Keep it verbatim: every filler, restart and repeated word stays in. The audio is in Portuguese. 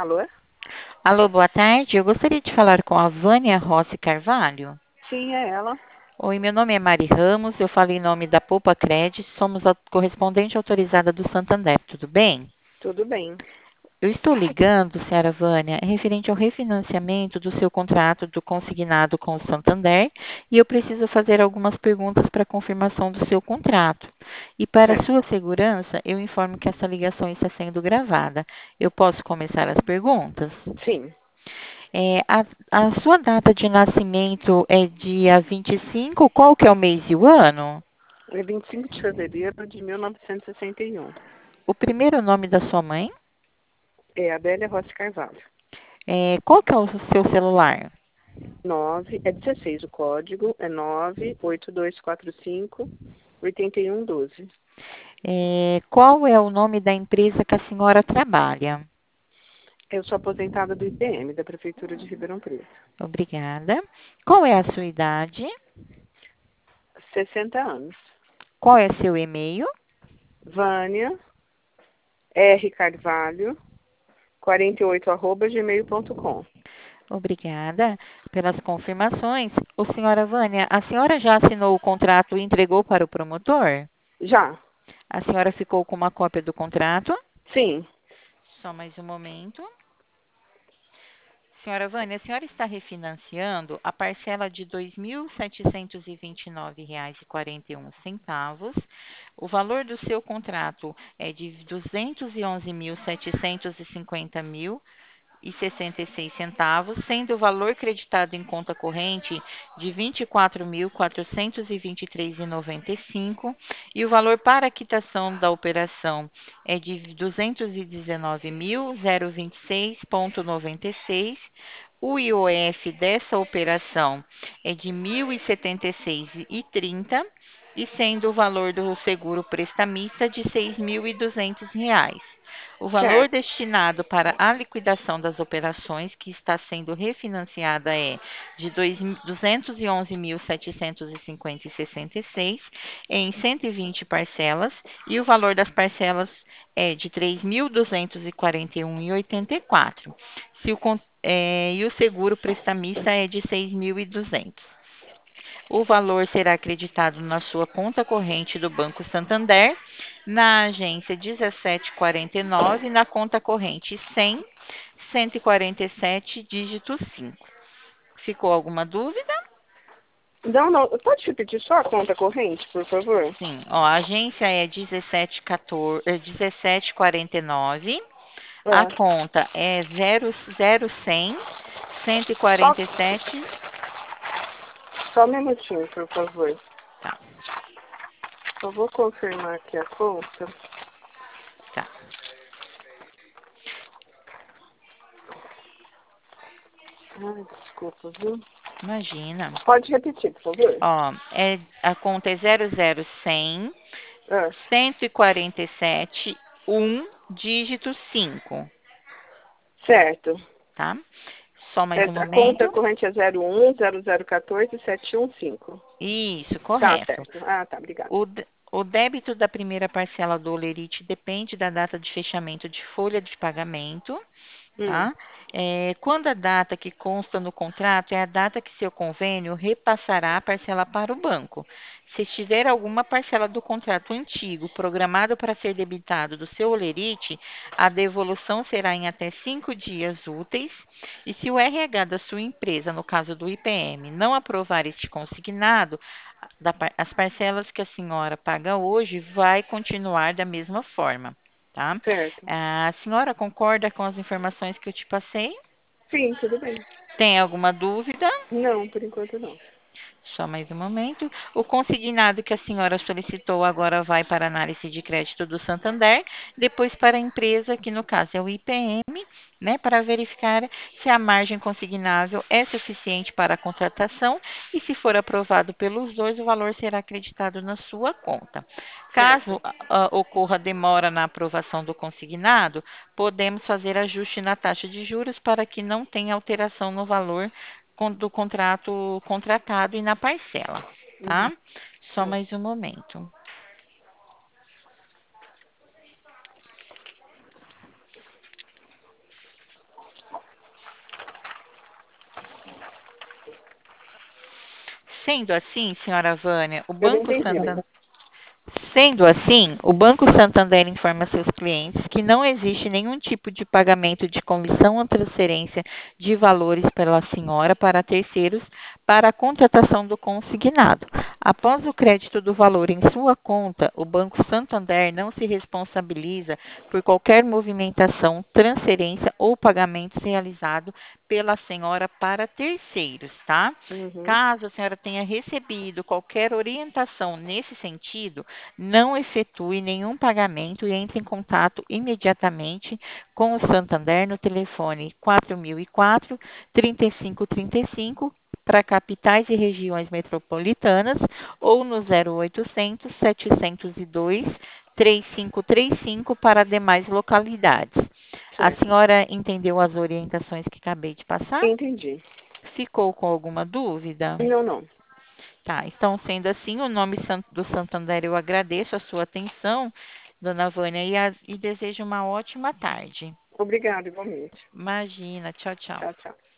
Alô? Alô, boa tarde. Eu gostaria de falar com a Vânia Rossi Carvalho. Sim, é ela. Oi, meu nome é Mari Ramos, eu falo em nome da Poupa Credit, somos a correspondente autorizada do Santander, tudo bem? Tudo bem. Eu estou ligando, senhora Vânia, referente ao refinanciamento do seu contrato do consignado com o Santander e eu preciso fazer algumas perguntas para confirmação do seu contrato. E para Certo. sua segurança, eu informo que essa ligação está sendo gravada. Eu posso começar as perguntas? Sim, É, a, a sua data de nascimento é dia vinte e cinco. Qual que é o mês e o ano? é vinte e cinco de fevereiro de mil novecentos e sessenta e um. O primeiro nome da sua mãe? É Adélia Rossi Carvalho. É, qual que é o seu celular? Nove é dezesseis o código, é nove oito dois quatro cinco oito um um doze. É, qual é o nome da empresa que a senhora trabalha? Eu sou aposentada do I P M, da Prefeitura de Ribeirão Preto. Obrigada. Qual é a sua idade? sessenta anos. Qual é seu e-mail? Vânia R. Carvalho, quarenta e oito arroba gmail ponto com. Obrigada pelas confirmações. Ô, senhora Vânia, a senhora já assinou o contrato e entregou para o promotor? Já? A senhora ficou com uma cópia do contrato? Sim. Só mais um momento. Senhora Vânia, a senhora está refinanciando a parcela de dois mil setecentos e vinte e nove reais e quarenta e um centavos. O valor do seu contrato é de duzentos e onze mil setecentos e cinquenta mil e sessenta e seis centavos, sendo o valor creditado em conta corrente de vinte e quatro mil quatrocentos e vinte e três reais e noventa e cinco centavos e o valor para a quitação da operação é de duzentos e dezenove mil vinte e seis reais e noventa e seis centavos. O I O F dessa operação é de mil e setenta e seis reais e trinta centavos e sendo o valor do seguro prestamista de seis mil e duzentos reais. O valor Certo. destinado para a liquidação das operações que está sendo refinanciada é de duzentos e onze mil setecentos e cinquenta e sessenta e seis em cento e vinte parcelas e o valor das parcelas é de três mil duzentos e quarenta e um e oitenta e quatro. Se o, é, e o seguro prestamista é de seis mil e duzentos. O valor será acreditado na sua conta corrente do Banco Santander, na agência dezessete quarenta e nove, na conta corrente cem, cento e quarenta e sete, dígito cinco. Ficou alguma dúvida? Não, não. Pode repetir só a conta corrente, por favor? Sim, ó, a agência é dezessete quatorze, eh, dezessete quarenta e nove, a É. conta é zero, zero cem, cento e Só, quarenta e sete, só um minutinho, por favor. tá, Eu vou confirmar aqui a conta. tá, Ai, desculpa, viu? imagina. Pode repetir, por favor? Ó, é, a conta é zero zero cem, É. cento e quarenta e sete, um, dígito cinco, Certo. tá? Só mais É, um a conta momento. corrente é zero um zero zero quatorze sete um cinco. Isso, Tá, correto. certo. Ah, tá, obrigada. O, d- o débito da primeira parcela do Olerite depende da data de fechamento de folha de pagamento, Hum, tá? É, quando a data que consta no contrato é a data que seu convênio repassará a parcela para o banco. Se tiver alguma parcela do contrato antigo programado para ser debitado do seu Olerite, a devolução será em até cinco dias úteis. E se o R H da sua empresa, no caso do I P M, não aprovar este consignado, da par- as parcelas que a senhora paga hoje vai continuar da mesma forma, tá? certo. A senhora concorda com as informações que eu te passei? Sim, tudo bem. Tem alguma dúvida? Não, por enquanto não. Só mais um momento. O consignado que a senhora solicitou agora vai para a análise de crédito do Santander, depois para a empresa, que no caso é o I P M, né, para verificar se a margem consignável é suficiente para a contratação e, se for aprovado pelos dois, o valor será acreditado na sua conta. Caso Certo. ah, ocorra demora na aprovação do consignado, podemos fazer ajuste na taxa de juros para que não tenha alteração no valor con- do contrato contratado e na parcela, Uhum. tá? Só Tá. mais um momento. Sendo assim, senhora Vânia, o Eu não Banco entendi Santander. ainda. Sendo assim, o Banco Santander informa seus clientes que não existe nenhum tipo de pagamento de comissão ou transferência de valores pela senhora para terceiros para a contratação do consignado. Após o crédito do valor em sua conta, o Banco Santander não se responsabiliza por qualquer movimentação, transferência ou pagamento realizado pela senhora para terceiros, tá? Uhum. Caso a senhora tenha recebido qualquer orientação nesse sentido, não efetue nenhum pagamento e entre em contato imediatamente com o Santander no telefone quatro mil e quatro, trinta e cinco trinta e cinco para capitais e regiões metropolitanas ou no zero oitocentos, setecentos e dois, três cinco três cinco para demais localidades. A Certo. senhora entendeu as orientações que acabei de passar? Entendi. Ficou com alguma dúvida? Não, não. Tá, então, sendo assim, o nome San- do Santander, eu agradeço a sua atenção, dona Vânia, e, a- e desejo uma ótima tarde. Obrigada, igualmente. Imagina, tchau, tchau. Tchau, tchau.